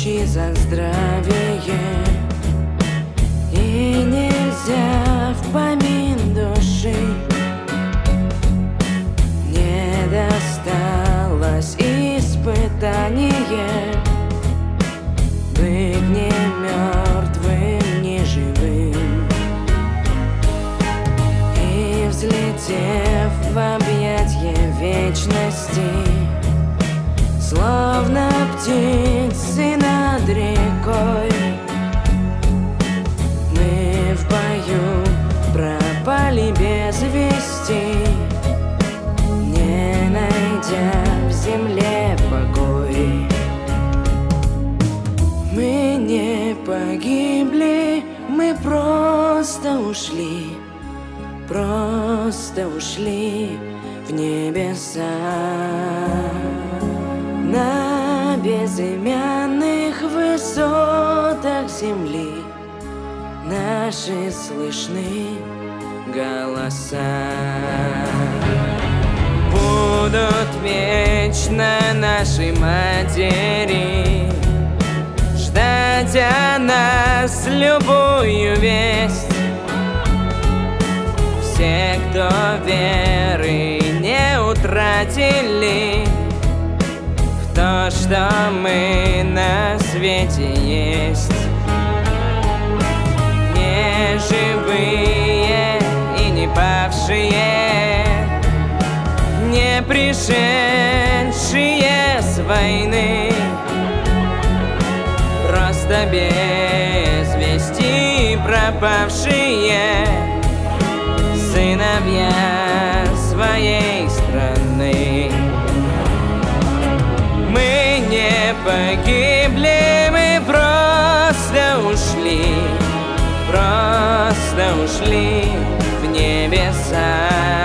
Выпьющий за здравие, и нельзя в помин души. Не досталось испытание быть не мертвым, не живым. И взлетев в объятье вечности, словно птицы над рекой, мы в бою пропали без вести, не найдя в земле покой. Мы не погибли, мы просто ушли в небеса. На безымянных высотах земли наши слышны голоса. Будут вечно наши матери ждать о нас любую весть. Все, кто веры не утратили в то, что мы на свете есть. Не живые и не павшие, не пришедшие с войны, просто без вести пропавшие сыновья своей страны. Мы не погибли, мы просто ушли в небеса.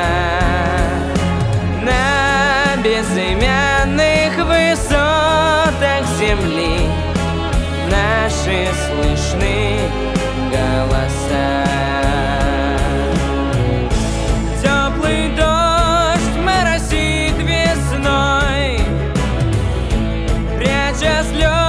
На безымянных высотах земли наши слышны голоса. Теплый дождь моросит весной, пряча слезы